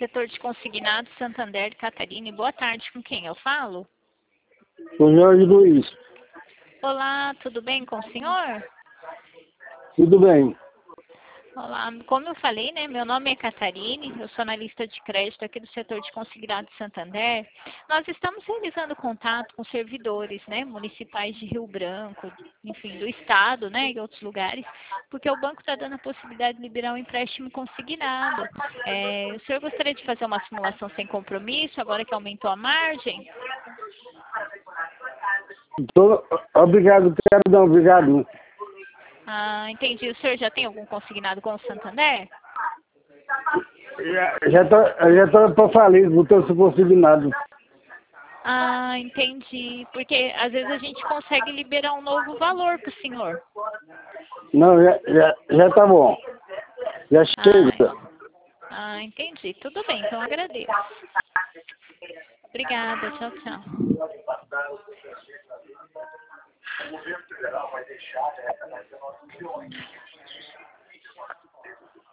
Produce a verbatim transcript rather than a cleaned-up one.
setor de consignado Santander de Catarina. Boa tarde, com quem eu falo? Sou Jorge Luiz. Olá, tudo bem com o senhor? Tudo bem. Olá, como eu falei, né, meu nome é Catarine, eu sou analista de crédito aqui do setor de consignado de Santander. Nós estamos realizando contato com servidores, né, municipais de Rio Branco, enfim, do estado, né, e outros lugares, porque o banco está dando a possibilidade de liberar um empréstimo consignado. É, o senhor gostaria de fazer uma simulação sem compromisso, agora que aumentou a margem? Tô, obrigado, quero não, obrigado. Ah, entendi. O senhor já tem algum consignado com o Santander? Já, já tô, já tô pra falir, não tô consignado. Ah, entendi. Porque às vezes a gente consegue liberar um novo valor para o senhor. Não, já, já, já tá bom. Já Ah, chega. ah, entendi. Tudo bem, então agradeço. Obrigada, tchau, tchau. O governo federal vai deixar, né,